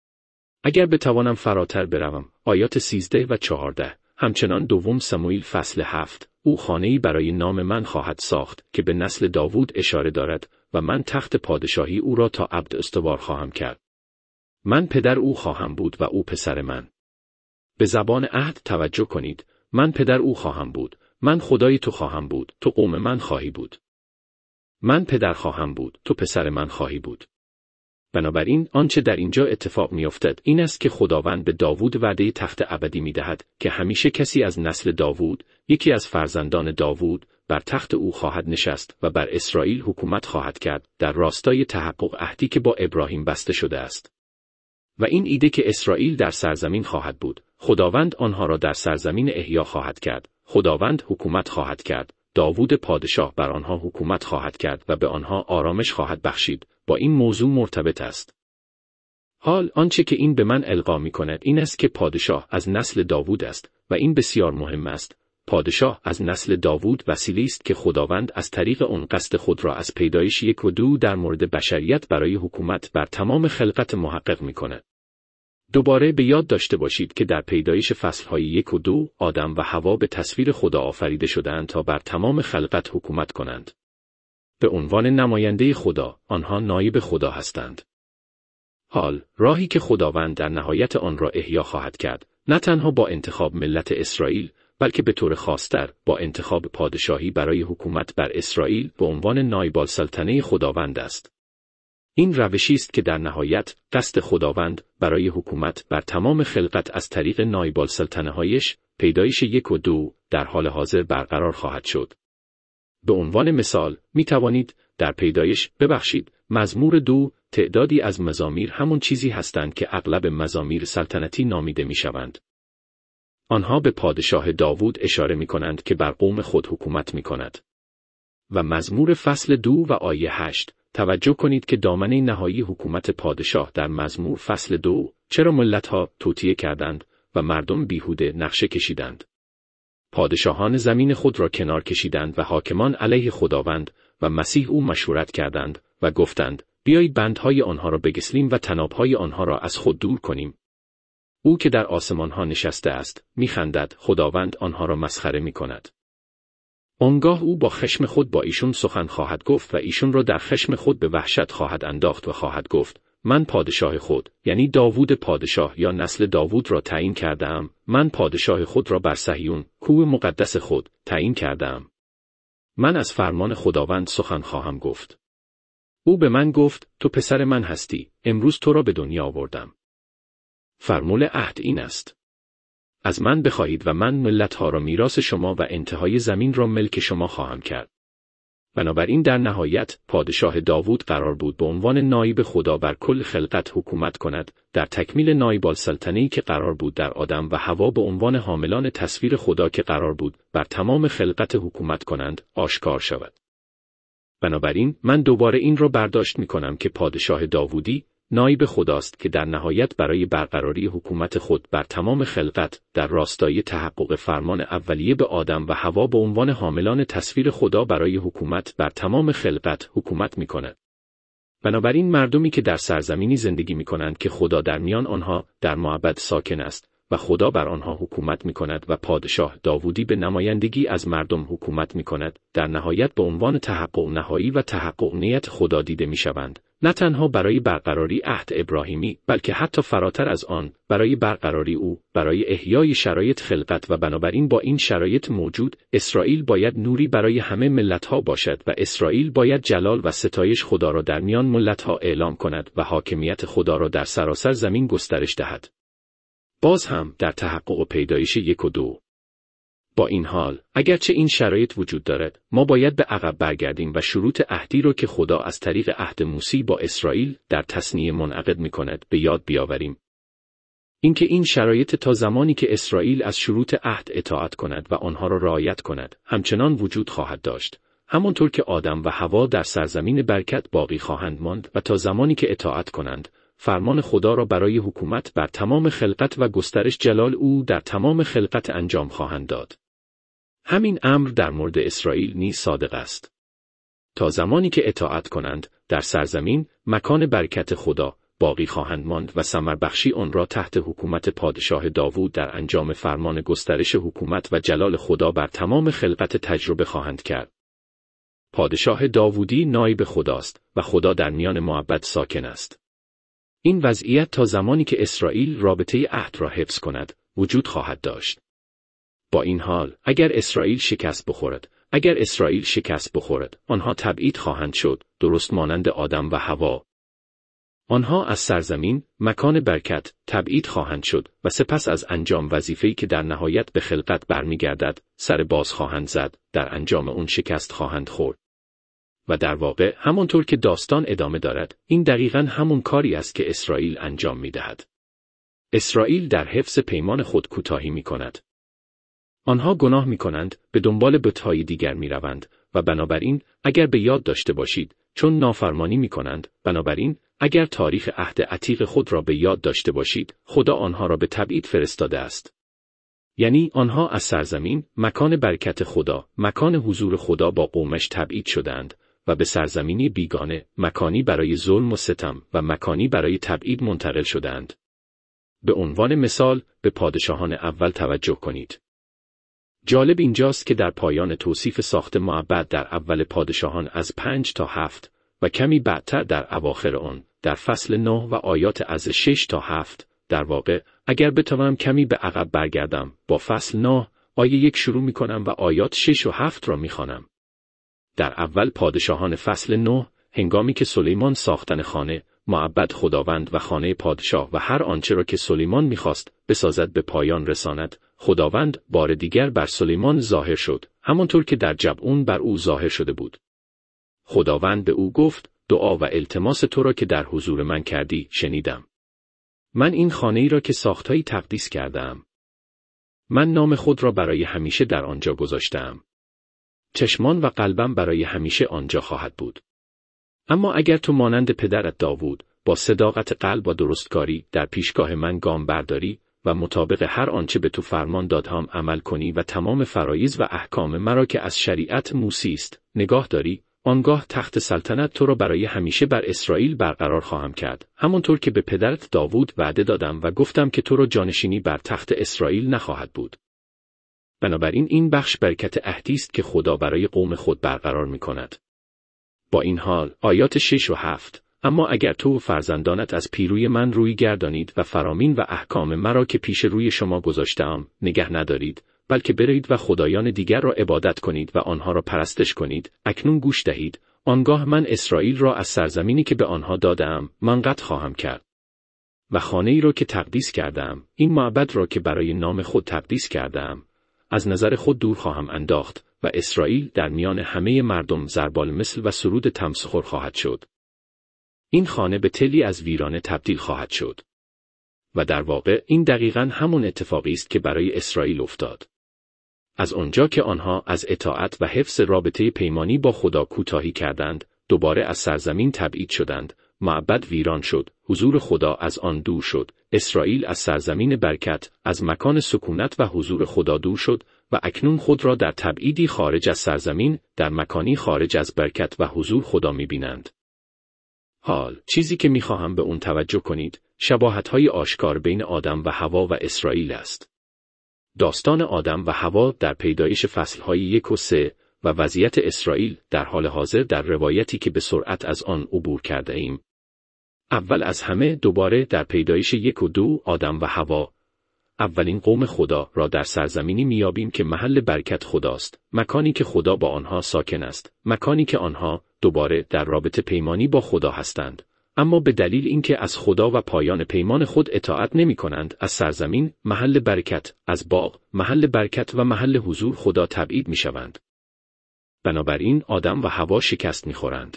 اگر بتوانم فراتر بروم، آیات 13 و 14، همچنان دوم سموئیل فصل 7، او خانه‌ای برای نام من خواهد ساخت که به نسل داوود اشاره دارد و من تخت پادشاهی او را تا ابد استوار خواهم کرد. من پدر او خواهم بود و او پسر من. به زبان عهد توجه کنید، من پدر او خواهم بود، من خدای تو خواهم بود، تو قوم من خواهی بود. من پدر خواهم بود، تو پسر من خواهی بود. بنابراین آنچه در اینجا اتفاق می‌افتد این است که خداوند به داوود وعده تخت ابدی می‌دهد که همیشه کسی از نسل داوود، یکی از فرزندان داوود، بر تخت او خواهد نشست و بر اسرائیل حکومت خواهد کرد در راستای تحقق عهدی که با ابراهیم بسته شده است. و این ایده که اسرائیل در سرزمین خواهد بود، خداوند آنها را در سرزمین احیا خواهد کرد، خداوند حکومت خواهد کرد، داوود پادشاه بر آنها حکومت خواهد کرد و به آنها آرامش خواهد بخشید، با این موضوع مرتبط است. حال آنچه که این به من القا می‌کند این است که پادشاه از نسل داوود است و این بسیار مهم است. پادشاه از نسل داوود وسیله‌ای است که خداوند از طریق آن قصد خود را از پیدایش 1 و 2 در مورد بشریت برای حکومت بر تمام خلقت محقق می‌کند. دوباره به یاد داشته باشید که در پیدایش فصل‌های 1 و 2 آدم و حوا به تصویر خدا آفریده شدند تا بر تمام خلقت حکومت کنند. به عنوان نماینده خدا، آنها نایب خدا هستند. حال، راهی که خداوند در نهایت آن را احیا خواهد کرد، نه تنها با انتخاب ملت اسرائیل، بلکه به طور خاص‌تر با انتخاب پادشاهی برای حکومت بر اسرائیل به عنوان نایب‌السلطنه خداوند است. این روشی است که در نهایت قصد خداوند برای حکومت بر تمام خلقت از طریق نایب‌السلطنه‌هایش، پیدایش 1 و 2 در حال حاضر برقرار خواهد شد. به عنوان مثال، می توانید در پیدایش مزمور 2 تعدادی از مزامیر همون چیزی هستند که اغلب مزامیر سلطنتی نامیده می شوند. آنها به پادشاه داوود اشاره می کنند که بر قوم خود حکومت می کند. و مزمور فصل 2 و آیه 8، توجه کنید که دامنه نهایی حکومت پادشاه در مزمور فصل 2، چرا ملتها توطئه کردند و مردم بیهوده نقشه کشیدند. پادشاهان زمین خود را کنار کشیدند و حاکمان علیه خداوند و مسیح او مشورت کردند و گفتند بیایید بندهای آنها را بگسلیم و طنابهای آنها را از خود دور کنیم. او که در آسمانها نشسته است میخندد، خداوند آنها را مسخره میکند. آنگاه او با خشم خود با ایشون سخن خواهد گفت و ایشون را در خشم خود به وحشت خواهد انداخت و خواهد گفت من پادشاه خود، یعنی داوود پادشاه یا نسل داوود را تعیین کرده‌ام، من پادشاه خود را بر صهیون، کوه مقدس خود، تعیین کرده‌ام. من از فرمان خداوند سخن خواهم گفت. او به من گفت تو پسر من هستی، امروز تو را به دنیا آوردم. فرمول عهد این است. از من بخواهید و من ملت‌ها را میراث شما و انتهای زمین را ملک شما خواهم کرد. بنابراین در نهایت پادشاه داوود قرار بود به عنوان نایب خدا بر کل خلقت حکومت کند، در تکمیل نایب‌السلطنه‌ای که قرار بود در آدم و حوا به عنوان حاملان تصویر خدا که قرار بود بر تمام خلقت حکومت کنند آشکار شود. بنابراین من دوباره این را برداشت می‌کنم که پادشاه داوودی نایب خداست که در نهایت برای برقراری حکومت خود بر تمام خلقت در راستای تحقق فرمان اولیه به آدم و حوا به عنوان حاملان تصویر خدا برای حکومت بر تمام خلقت حکومت می‌کند. بنابراین مردمی که در سرزمینی زندگی می‌کنند که خدا در میان آنها در معبد ساکن است و خدا بر آنها حکومت می‌کند و پادشاه داوودی به نمایندگی از مردم حکومت می‌کند، در نهایت به عنوان تحقق نهایی و تحقق نیت خدا دیده می‌شوند، نه تنها برای برقراری عهد ابراهیمی بلکه حتی فراتر از آن برای برقراری او، برای احیای شرایط خلقت. و بنابراین با این شرایط موجود اسرائیل باید نوری برای همه ملت‌ها باشد و اسرائیل باید جلال و ستایش خدا را در میان ملت‌ها اعلام کند و حاکمیت خدا را در سراسر زمین گسترش دهد. باز هم در تحقق و پیدایش 1 و 2 با این حال، اگرچه این شرایط وجود دارد، ما باید به عقب برگردیم و شروط عهدی را که خدا از طریق عهد موسی با اسرائیل در تثنیه منعقد می‌کند به یاد بیاوریم. اینکه این شرایط تا زمانی که اسرائیل از شروط عهد اطاعت کند و آنها را رعایت کند، همچنان وجود خواهد داشت. همانطور که آدم و حوا در سرزمین برکت باقی خواهند ماند و تا زمانی که اطاعت کنند، فرمان خدا را برای حکومت بر تمام خلقت و گسترش جلال او در تمام خلقت انجام خواهند داد. همین امر در مورد اسرائیل نیز صادق است. تا زمانی که اطاعت کنند، در سرزمین مکان برکت خدا باقی خواهند ماند و ثمربخشی آن را تحت حکومت پادشاه داوود در انجام فرمان گسترش حکومت و جلال خدا بر تمام خلقت تجربه خواهند کرد. پادشاه داوودی نایب خداست و خدا در میان معبد ساکن است. این وضعیت تا زمانی که اسرائیل رابطه عهد را حفظ کند، وجود خواهد داشت. با این حال، اگر اسرائیل شکست بخورد، آنها تبعید خواهند شد، درست مانند آدم و حوا. آنها از سرزمین، مکان برکت، تبعید خواهند شد و سپس از انجام وظیفه‌ای که در نهایت به خلقت برمیگردد، سر باز خواهند زد، در انجام اون شکست خواهند خورد. و در واقع، همانطور که داستان ادامه دارد، این دقیقاً همون کاری است که اسرائیل انجام می‌دهد. اسرائیل در حفظ پیمان خود کوتاهی می‌کند. آنها گناه می‌کنند، به دنبال بت‌های دیگر می‌روند و بنابراین اگر به یاد داشته باشید، چون نافرمانی می‌کنند، بنابراین اگر تاریخ عهد عتیق خود را به یاد داشته باشید، خدا آنها را به تبعید فرستاده است. یعنی آنها از سرزمین، مکان برکت خدا، مکان حضور خدا با قومش تبعید شدند و به سرزمینی بیگانه، مکانی برای ظلم و ستم و مکانی برای تبعید منتقل شدند. به عنوان مثال، به پادشاهان اول توجه کنید. جالب اینجاست که در پایان توصیف ساخت معبد در اول پادشاهان از 5 تا 7 و کمی بعدتر در اواخر آن، در فصل 9 و آیات از 6 تا 7، در واقع اگر بتوانم کمی به عقب برگردم، با فصل 9 آیه 1 شروع می کنم و آیات 6 و 7 را می خوانم. در اول پادشاهان فصل 9، هنگامی که سلیمان ساختن خانه، معبد خداوند و خانه پادشاه و هر آنچه را که سلیمان می‌خواست بسازد به پایان رساند، خداوند بار دیگر بر سلیمان ظاهر شد، همانطور که در جبعون بر او ظاهر شده بود. خداوند به او گفت: دعا و التماس تو را که در حضور من کردی شنیدم. من این خانه‌ای را که ساخته‌ای تقدیس کردم. من نام خود را برای همیشه در آنجا گذاشتم. چشمان و قلبم برای همیشه آنجا خواهد بود. اما اگر تو مانند پدرت داوود با صداقت قلب و درستکاری در پیشگاه من گام برداری و مطابق هر آنچه به تو فرمان دادم عمل کنی و تمام فرایض و احکام مرا که از شریعت موسی است نگاه داری، آنگاه تخت سلطنت تو را برای همیشه بر اسرائیل برقرار خواهم کرد، همانطور که به پدرت داوود وعده دادم و گفتم که تو را جانشینی بر تخت اسرائیل نخواهد بود. بنابراین این بخش برکت عهدی است که خدا برای قوم خود برقرار می‌کند. با این حال، آیات 6 و 7: اما اگر تو و فرزندانت از پیروی من روی گردانید و فرامین و احکام مرا که پیش روی شما گذاشتم نگه ندارید، بلکه برید و خدایان دیگر را عبادت کنید و آنها را پرستش کنید، اکنون گوش دهید، آنگاه من اسرائیل را از سرزمینی که به آنها دادم منقطع خواهم کرد. و خانه‌ای را که تقدیس کردم، این معبد را که برای نام خود تقدیس کردم، از نظر خود دور خواهم انداخت و اسرائیل در میان همه مردم ضربال مثل و سرود تمسخر خواهد شد. این خانه به تلی از ویرانه تبدیل خواهد شد. و در واقع این دقیقاً همون اتفاقی است که برای اسرائیل افتاد. از آنجا که آنها از اطاعت و حفظ رابطه پیمانی با خدا کوتاهی کردند، دوباره از سرزمین تبعید شدند، معبد ویران شد، حضور خدا از آن دور شد، اسرائیل از سرزمین برکت، از مکان سکونت و حضور خدا دور شد و اکنون خود را در تبعیدی خارج از سرزمین، در مکانی خارج از برکت و حضور خدا می‌بینند. حال، چیزی که می‌خواهم به اون توجه کنید، شباهت‌های آشکار بین آدم و حوا و اسرائیل است. داستان آدم و حوا در پیدایش فصل‌های 1 و 3 و وضعیت اسرائیل در حال حاضر در روایتی که به سرعت از آن عبور کرده ایم. اول از همه دوباره در پیدایش 1 و 2 آدم و حوا، اولین قوم خدا را در سرزمینی میابیم که محل برکت خداست، مکانی که خدا با آنها ساکن است، مکانی که آنها دوباره در رابطه پیمانی با خدا هستند، اما به دلیل اینکه از خدا و پایان پیمان خود اطاعت نمی‌کنند، از سرزمین، محل برکت، از باغ، محل برکت و محل حضور خدا تبعید می‌شوند. بنابراین آدم و حوا شکست می‌خورند.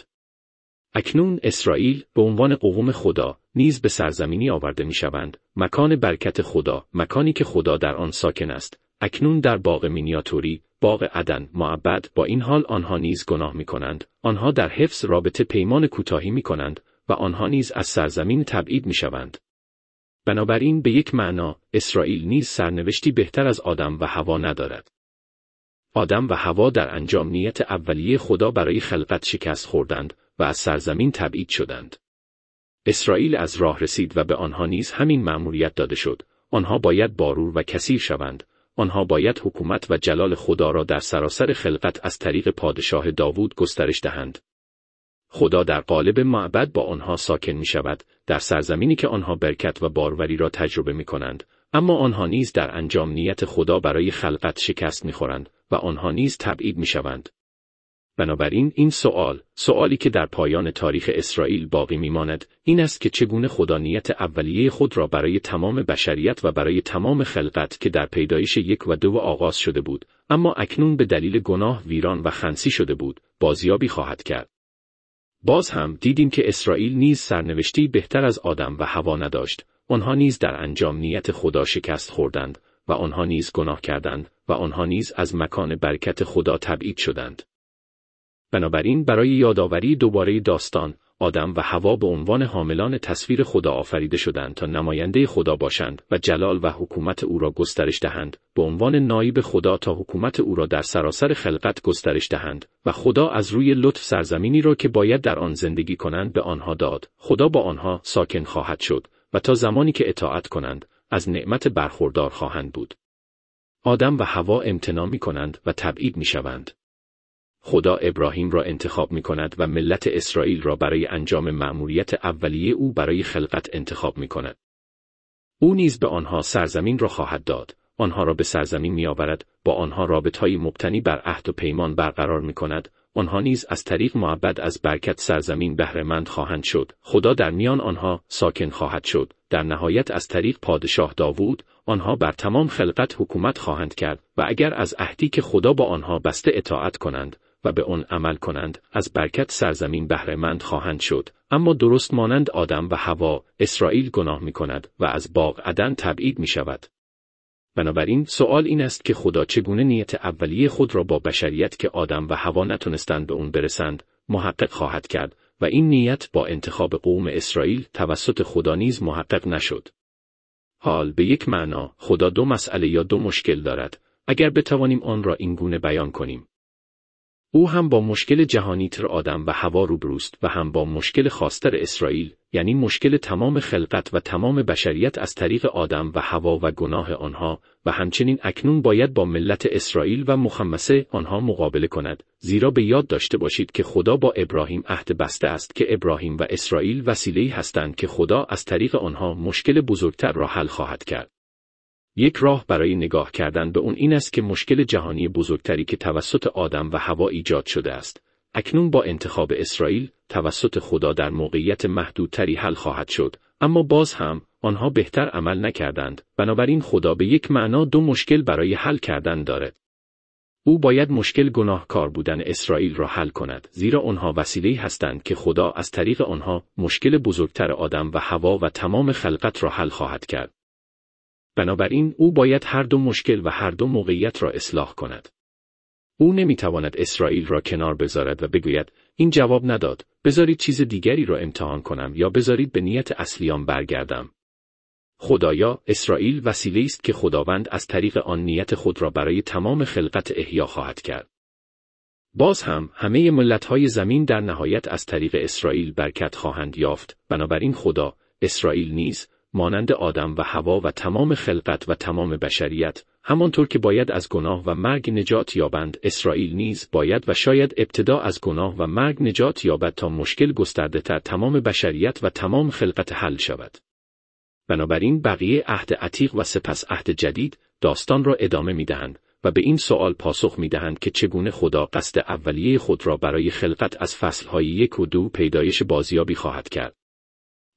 اکنون اسرائیل به عنوان قوم خدا نیز به سرزمینی آورده می‌شوند، مکان برکت خدا، مکانی که خدا در آن ساکن است. اکنون در باغ مینیاتوری، باغ عدن معبد، با این حال آنها نیز گناه می‌کنند. آنها در حفظ رابطه پیمان کوتاهی می‌کنند و آنها نیز از سرزمین تبعید می‌شوند. بنابراین به یک معنا اسرائیل نیز سرنوشتی بهتر از آدم و حوا ندارد. آدم و حوا در انجام نیت اولیه خدا برای خلقت شکست خوردند و از سرزمین تبعید شدند. اسرائیل از راه رسید و به آنها نیز همین مأموریت داده شد. آنها باید بارور و کثیر شوند. آنها باید حکومت و جلال خدا را در سراسر خلقت از طریق پادشاه داوود گسترش دهند. خدا در قالب معبد با آنها ساکن می شود، در سرزمینی که آنها برکت و باروری را تجربه می کنند، اما آنها نیز در انجام نیت خدا برای خلقت شکست می خورند و آنها نیز تبعید می شوند. بنابراین این سوالی که در پایان تاریخ اسرائیل باقی می ماند، این است که چگونه خدا نیت اولیه خود را برای تمام بشریت و برای تمام خلقت که در پیدایش 1 و 2 آغاز شده بود، اما اکنون به دلیل گناه ویران و خنثی شده بود، بازیابی خواهد کرد. باز هم دیدیم که اسرائیل نیز سرنوشتی بهتر از آدم و حوا نداشت. آنها نیز در انجام نیت خدا شکست خوردند و آنها نیز گناه کردند و آنها نیز از مکان برکت خدا تبعید شدند. بنابراین برای یادآوری دوباره داستان، آدم و حوا به عنوان حاملان تصویر خدا آفریده شدند تا نماینده خدا باشند و جلال و حکومت او را گسترش دهند، به عنوان نایب خدا تا حکومت او را در سراسر خلقت گسترش دهند و خدا از روی لطف سرزمینی را که باید در آن زندگی کنند به آنها داد. خدا با آنها ساکن خواهد شد و تا زمانی که اطاعت کنند از نعمت برخوردار خواهند بود. آدم و حوا امتناع می‌کنند و تبعید می‌شوند. خدا ابراهیم را انتخاب می کند و ملت اسرائیل را برای انجام مأموریت اولیه او برای خلقت انتخاب می کند. او نیز به آنها سرزمین را خواهد داد، آنها را به سرزمین می آورد، با آنها رابطه‌های مبتنی بر عهد و پیمان برقرار می کند، آنها نیز از طریق معبد از برکت سرزمین بهره‌مند خواهند شد، خدا در میان آنها ساکن خواهد شد، در نهایت از طریق پادشاه داوود، آنها بر تمام خلقت حکومت خواهند کرد و اگر از عهدی که خدا با آنها بسته اطاعت کنند و به آن عمل کنند، از برکت سرزمین بهره‌مند خواهند شد. اما درست مانند آدم و حوا، اسرائیل گناه می کند و از باغ عدن تبعید می شود. بنابراین سوال این است که خدا چگونه نیت اولیه خود را با بشریت که آدم و حوا نتونستند به اون برسند، محقق خواهد کرد و این نیت با انتخاب قوم اسرائیل توسط خدا نیز محقق نشد. حال به یک معنا خدا 2 مسئله یا 2 مشکل دارد، اگر بتوانیم آن را این گونه بیان کنیم. او هم با مشکل جهانی‌تر آدم و حوا روبروست و هم با مشکل خاص‌تر اسرائیل، یعنی مشکل تمام خلقت و تمام بشریت از طریق آدم و حوا و گناه آنها، و همچنین اکنون باید با ملت اسرائیل و مخمسه آنها مقابله کند، زیرا به یاد داشته باشید که خدا با ابراهیم عهد بسته است که ابراهیم و اسرائیل وسیله‌ای هستند که خدا از طریق آنها مشکل بزرگتر را حل خواهد کرد. یک راه برای نگاه کردن به اون این است که مشکل جهانی بزرگتری که توسط آدم و حوا ایجاد شده است، اکنون با انتخاب اسرائیل توسط خدا در موقعیت محدودتری حل خواهد شد، اما باز هم آنها بهتر عمل نکردند، بنابراین خدا به یک معنا 2 مشکل برای حل کردن دارد. او باید مشکل گناهکار بودن اسرائیل را حل کند، زیرا آنها وسیله‌ای هستند که خدا از طریق آنها مشکل بزرگتر آدم و حوا و تمام خلقت را حل خواهد کرد. بنابراین او باید هر 2 مشکل و هر 2 موقعیت را اصلاح کند. او نمیتواند اسرائیل را کنار بذارد و بگوید این جواب نداد، بذارید چیز دیگری را امتحان کنم یا بذارید به نیت اصلیام برگردم. خدایا، اسرائیل وسیله‌ای است که خداوند از طریق آن نیت خود را برای تمام خلقت احیا خواهد کرد. باز هم همه ملت‌های زمین در نهایت از طریق اسرائیل برکت خواهند یافت، بنابراین خدا، اسرائیل نیز مانند آدم و حوا و تمام خلقت و تمام بشریت، همانطور که باید از گناه و مرگ نجات یابند، اسرائیل نیز باید و شاید ابتدا از گناه و مرگ نجات یابد تا مشکل گسترده‌تر تمام بشریت و تمام خلقت حل شود. بنابراین بقیه عهد عتیق و سپس عهد جدید داستان را ادامه می‌دهند و به این سوال پاسخ می‌دهند که چگونه خدا قصد اولیه خود را برای خلقت از فصل‌های 1 و 2 پیدایش بازیابی خواهد کرد.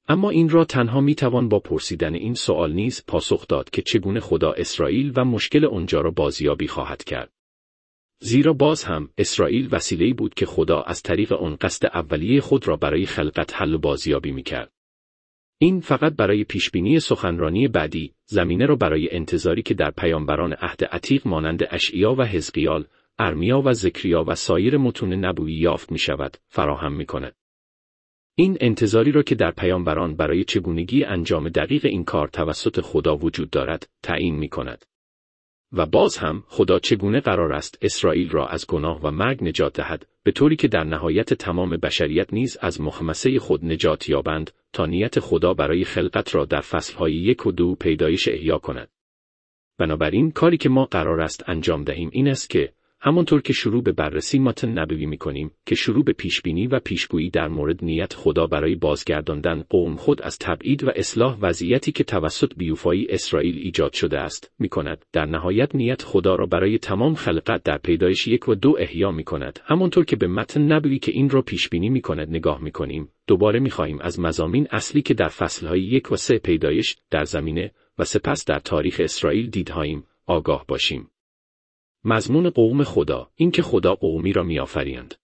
اما این را تنها میتوان با پرسیدن این سوال نیز پاسخ داد که چگونه خدا اسرائیل و مشکل آنجا را بازیابی خواهد کرد. زیرا باز هم اسرائیل وسیله‌ای بود که خدا از طریق آن قصد اولیه خود را برای خلقت حل و بازیابی میکرد. این فقط برای پیشبینی سخنرانی بعدی، زمینه را برای انتظاری که در پیامبران عهد عتیق مانند اشعیا و حزقیال، ارمیا و زکریا و سایر متون نبوی یافت می‌شود، فراهم می‌کند. این انتظاری را که در پیامبران برای چگونگی انجام دقیق این کار توسط خدا وجود دارد، تعیین می‌کند. و باز هم خدا چگونه قرار است اسرائیل را از گناه و مرگ نجات دهد، به طوری که در نهایت تمام بشریت نیز از مخمسه خود نجات یابند، تا نیت خدا برای خلقت را در فصل‌های 1 و 2 پیدایش احیا کند. بنابراین کاری که ما قرار است انجام دهیم این است که همانطور که شروع به بررسی متن نبوی می‌کنیم که شروع به پیشبینی و پیشگویی در مورد نیت خدا برای بازگرداندن قوم خود از تبعید و اصلاح وضعیتی که توسط بیوفایی اسرائیل ایجاد شده است می‌کند، در نهایت نیت خدا را برای تمام خلقت در پیدایش 1 و 2 احیا می‌کند. همانطور که به متن نبوی که این را پیشبینی می‌کند نگاه می‌کنیم، دوباره می‌خواهیم از مضامین اصلی که در فصل‌های 1 و 3 پیدایش در زمینه و سپس در تاریخ اسرائیل دیدهاییم آگاه باشیم. مضمون قوم خدا، این که خدا قومی را می‌آفریند.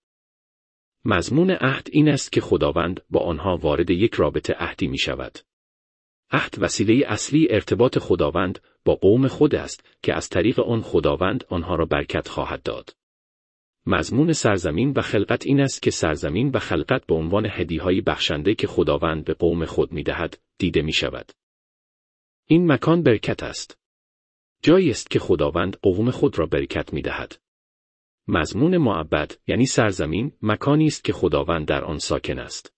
مضمون عهد این است که خداوند با آنها وارد یک رابطه عهدی می‌شود. عهد وسیله اصلی ارتباط خداوند با قوم خود است که از طریق آن خداوند آنها را برکت خواهد داد. مضمون سرزمین و خلقت این است که سرزمین و خلقت به عنوان هدیه‌های بخشنده که خداوند به قوم خود می‌دهد، دیده می‌شود. این مکان برکت است. جایی است که خداوند قوم خود را برکت می‌دهد. مضمون معبد یعنی سرزمین، مکانی است که خداوند در آن ساکن است.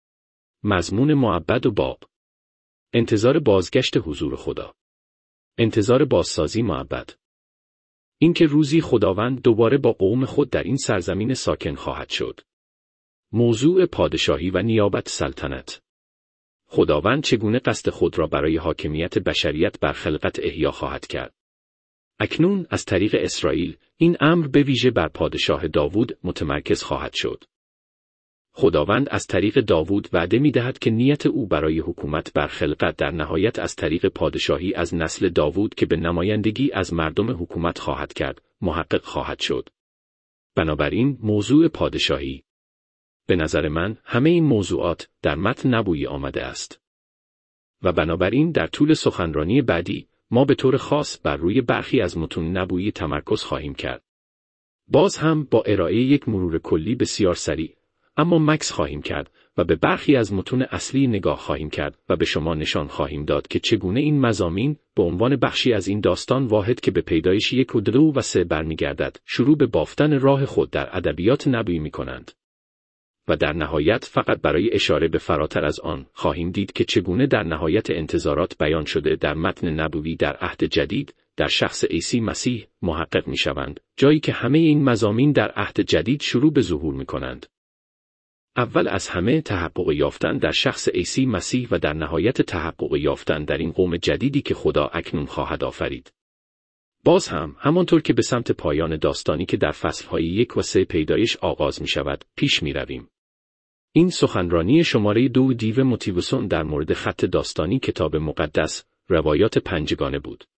مضمون معبد و باب، انتظار بازگشت حضور خدا. انتظار بازسازی معبد، اینکه روزی خداوند دوباره با قوم خود در این سرزمین ساکن خواهد شد. موضوع پادشاهی و نیابت سلطنت. خداوند چگونه قصد خود را برای حاکمیت بشریت بر خلقت احیا خواهد کرد. اکنون از طریق اسرائیل این امر به ویژه بر پادشاه داوود متمرکز خواهد شد. خداوند از طریق داوود وعده می‌دهد که نیت او برای حکومت بر خلقت در نهایت از طریق پادشاهی از نسل داوود که به نمایندگی از مردم حکومت خواهد کرد، محقق خواهد شد. بنابراین موضوع پادشاهی، به نظر من همه این موضوعات در متن نبوی آمده است. و بنابراین در طول سخنرانی بعدی ما به طور خاص بر روی برخی از متون نبوی تمرکز خواهیم کرد. باز هم با ارائه یک مرور کلی بسیار سریع، اما مکث خواهیم کرد و به برخی از متون اصلی نگاه خواهیم کرد و به شما نشان خواهیم داد که چگونه این مضامین به عنوان بخشی از این داستان واحد که به پیدایش 1 و 2 و 3 برمیگردد، شروع به بافتن راه خود در ادبیات نبوی می‌کنند. و در نهایت فقط برای اشاره به فراتر از آن خواهیم دید که چگونه در نهایت انتظارات بیان شده در متن نبوی در عهد جدید در شخص عیسی مسیح محقق می‌شوند، جایی که همه این مضامین در عهد جدید شروع به ظهور می‌کنند. اول از همه تحقق یافتن در شخص عیسی مسیح و در نهایت تحقق یافتن در این قوم جدیدی که خدا اکنون خواهد آفرید. باز هم همانطور که به سمت پایان داستانی که در فصل‌های 1 و 3 پیدایش آغاز می‌شود پیش می‌رویم. این سخنرانی شماره 2 دیو موتیوسون در مورد خط داستانی کتاب مقدس، روایات پنجگانه بود.